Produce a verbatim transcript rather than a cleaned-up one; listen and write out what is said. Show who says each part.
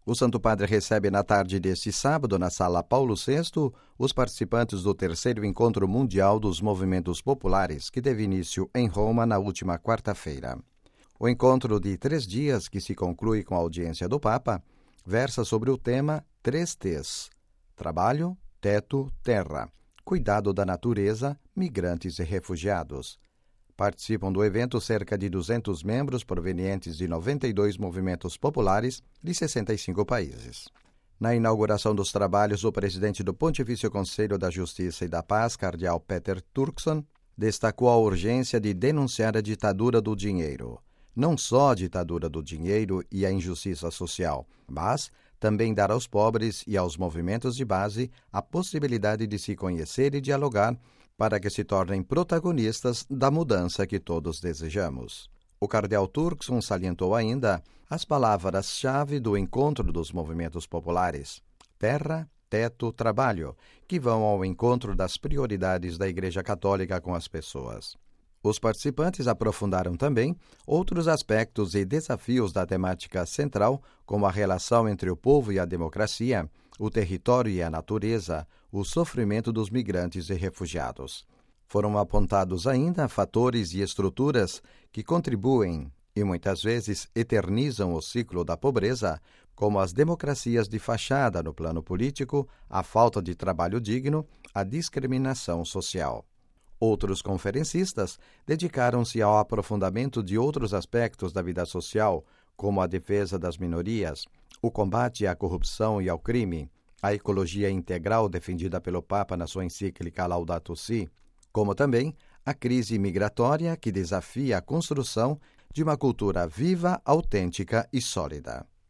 Speaker 1: O Santo Padre recebe na tarde deste sábado, na Sala Paulo sexto, os participantes do terceiro Encontro Mundial dos Movimentos Populares, que teve início em Roma na última quarta-feira. O encontro de três dias, que se conclui com a audiência do Papa, versa sobre o tema três T's: trabalho, teto, terra, cuidado da natureza, migrantes e refugiados. Participam do evento cerca de duzentos membros provenientes de noventa e dois movimentos populares de sessenta e cinco países. Na inauguração dos trabalhos, o presidente do Pontifício Conselho da Justiça e da Paz, cardeal Peter Turkson, destacou a urgência de denunciar a ditadura do dinheiro. Não só a ditadura do dinheiro e a injustiça social, mas também dar aos pobres e aos movimentos de base a possibilidade de se conhecer e dialogar para que se tornem protagonistas da mudança que todos desejamos. O cardeal Turkson salientou ainda as palavras-chave do encontro dos movimentos populares: terra, teto, trabalho, que vão ao encontro das prioridades da Igreja Católica com as pessoas. Os participantes aprofundaram também outros aspectos e desafios da temática central, como a relação entre o povo e a democracia, o território e a natureza, o sofrimento dos migrantes e refugiados. Foram apontados ainda fatores e estruturas que contribuem e muitas vezes eternizam o ciclo da pobreza, como as democracias de fachada no plano político, a falta de trabalho digno, a discriminação social. Outros conferencistas dedicaram-se ao aprofundamento de outros aspectos da vida social, como a defesa das minorias, o combate à corrupção e ao crime, a ecologia integral defendida pelo Papa na sua encíclica Laudato Si, como também a crise migratória que desafia a construção de uma cultura viva, autêntica e sólida.